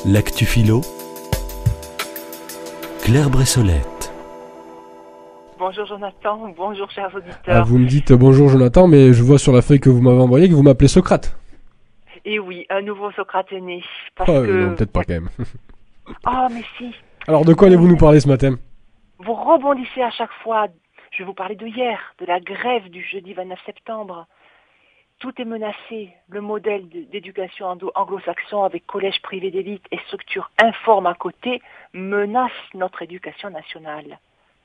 L'actu philo, Claire Bressolette. Bonjour Jonathan, bonjour chers auditeurs. Vous me dites bonjour Jonathan, mais je vois sur la feuille que vous m'avez envoyée que vous m'appelez Socrate. Et oui, un nouveau Socrate est né. Parce que... Non, peut-être pas quand même. Ah, mais si. Alors de quoi allez-vous nous parler ce matin? Vous rebondissez à chaque fois. Je vais vous parler de hier, de la grève du jeudi 29 septembre. Tout est menacé. Le modèle d'éducation anglo-saxon avec collège privé d'élite et structure informe à côté menace notre éducation nationale.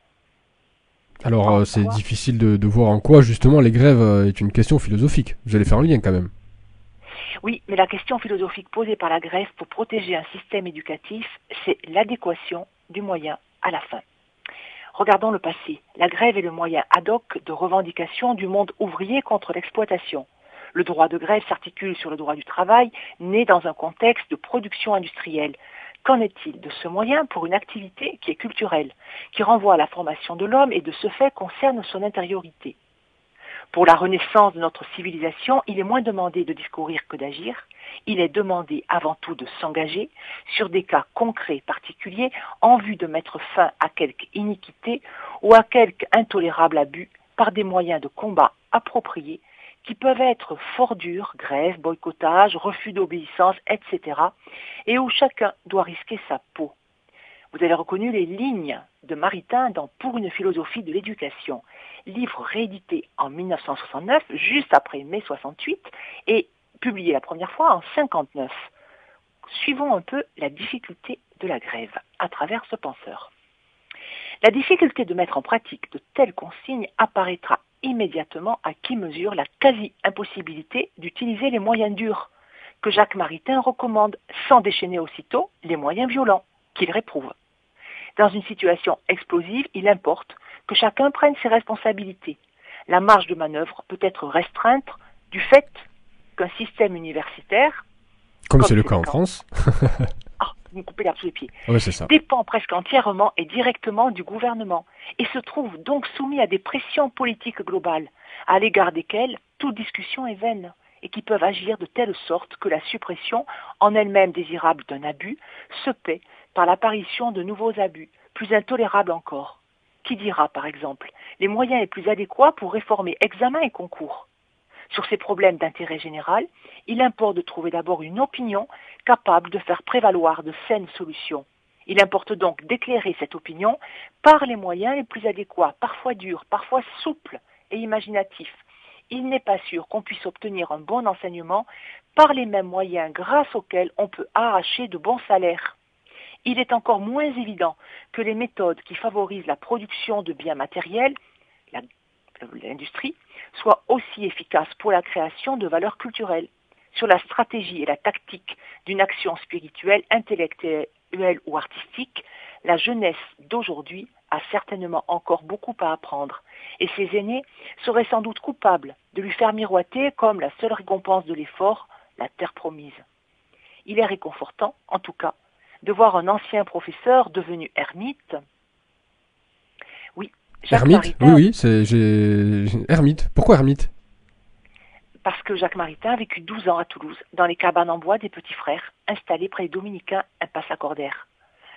Alors c'est difficile de voir en quoi justement les grèves est une question philosophique. Vous allez faire un lien quand même. Oui, mais la question philosophique posée par la grève pour protéger un système éducatif, c'est l'adéquation du moyen à la fin. Regardons le passé. La grève est le moyen ad hoc de revendication du monde ouvrier contre l'exploitation. Le droit de grève s'articule sur le droit du travail, né dans un contexte de production industrielle. Qu'en est-il de ce moyen pour une activité qui est culturelle, qui renvoie à la formation de l'homme et de ce fait concerne son intériorité? Pour la renaissance de notre civilisation, il est moins demandé de discourir que d'agir. Il est demandé avant tout de s'engager sur des cas concrets particuliers en vue de mettre fin à quelque iniquité ou à quelque intolérable abus par des moyens de combat appropriés qui peuvent être fort durs, grève, boycottage, refus d'obéissance, etc. et où chacun doit risquer sa peau. Vous avez reconnu les lignes de Maritain dans Pour une philosophie de l'éducation, livre réédité en 1969, juste après mai 68, et publié la première fois en 59. Suivons un peu la difficulté de la grève à travers ce penseur. La difficulté de mettre en pratique de telles consignes apparaîtra immédiatement à qui mesure la quasi-impossibilité d'utiliser les moyens durs que Jacques Maritain recommande sans déchaîner aussitôt les moyens violents qu'il réprouve. Dans une situation explosive, il importe que chacun prenne ses responsabilités. La marge de manœuvre peut être restreinte du fait qu'un système universitaire, comme c'est le cas en France, vous me coupez l'herbe sous les pieds, ouais, c'est ça, dépend presque entièrement et directement du gouvernement et se trouve donc soumis à des pressions politiques globales, à l'égard desquelles toute discussion est vaine et qui peuvent agir de telle sorte que la suppression, en elle-même désirable d'un abus, se paie par l'apparition de nouveaux abus, plus intolérables encore. Qui dira, par exemple, les moyens les plus adéquats pour réformer examens et concours? Sur ces problèmes d'intérêt général, il importe de trouver d'abord une opinion capable de faire prévaloir de saines solutions. Il importe donc d'éclairer cette opinion par les moyens les plus adéquats, parfois durs, parfois souples et imaginatifs. Il n'est pas sûr qu'on puisse obtenir un bon enseignement par les mêmes moyens grâce auxquels on peut arracher de bons salaires. Il est encore moins évident que les méthodes qui favorisent la production de biens matériels, l'industrie, soient aussi efficaces pour la création de valeurs culturelles. Sur la stratégie et la tactique d'une action spirituelle, intellectuelle ou artistique, la jeunesse d'aujourd'hui a certainement encore beaucoup à apprendre, et ses aînés seraient sans doute coupables de lui faire miroiter comme la seule récompense de l'effort, la terre promise. Il est réconfortant, en tout cas, de voir un ancien professeur devenu ermite. Oui, Jacques ermite, Maritain, oui, ermite. Pourquoi ermite? Parce que Jacques Maritain a vécu 12 ans à Toulouse, dans les cabanes en bois des petits frères, installés près des Dominicains, impasse Lacordaire.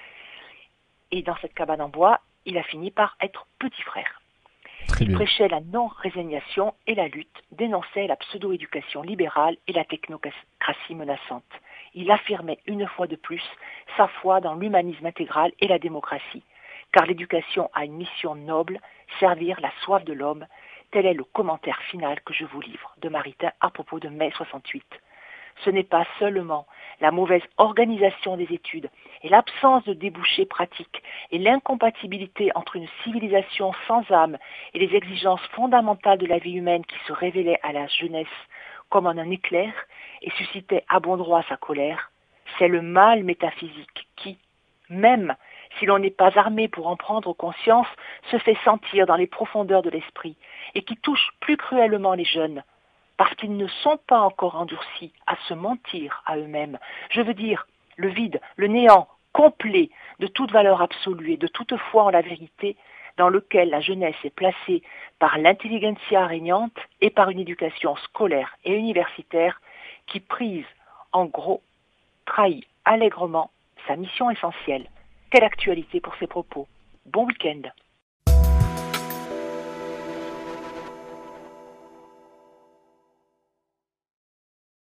Et dans cette cabane en bois, il a fini par être petit frère. Il prêchait la non-résignation et la lutte, dénonçait la pseudo-éducation libérale et la technocratie menaçante. Il affirmait une fois de plus sa foi dans l'humanisme intégral et la démocratie, car l'éducation a une mission noble, servir la soif de l'homme. Tel est le commentaire final que je vous livre de Maritain à propos de mai 68. Ce n'est pas seulement la mauvaise organisation des études et l'absence de débouchés pratiques et l'incompatibilité entre une civilisation sans âme et les exigences fondamentales de la vie humaine qui se révélaient à la jeunesse comme en un éclair et suscitaient à bon droit sa colère, c'est le mal métaphysique qui, même si l'on n'est pas armé pour en prendre conscience, se fait sentir dans les profondeurs de l'esprit et qui touche plus cruellement les jeunes, parce qu'ils ne sont pas encore endurcis à se mentir à eux-mêmes. Je veux dire, le vide, le néant complet de toute valeur absolue et de toute foi en la vérité, dans lequel la jeunesse est placée par l'intelligentsia régnante et par une éducation scolaire et universitaire qui, prise en gros, trahit allègrement sa mission essentielle. Quelle actualité pour ces propos. Bon week-end.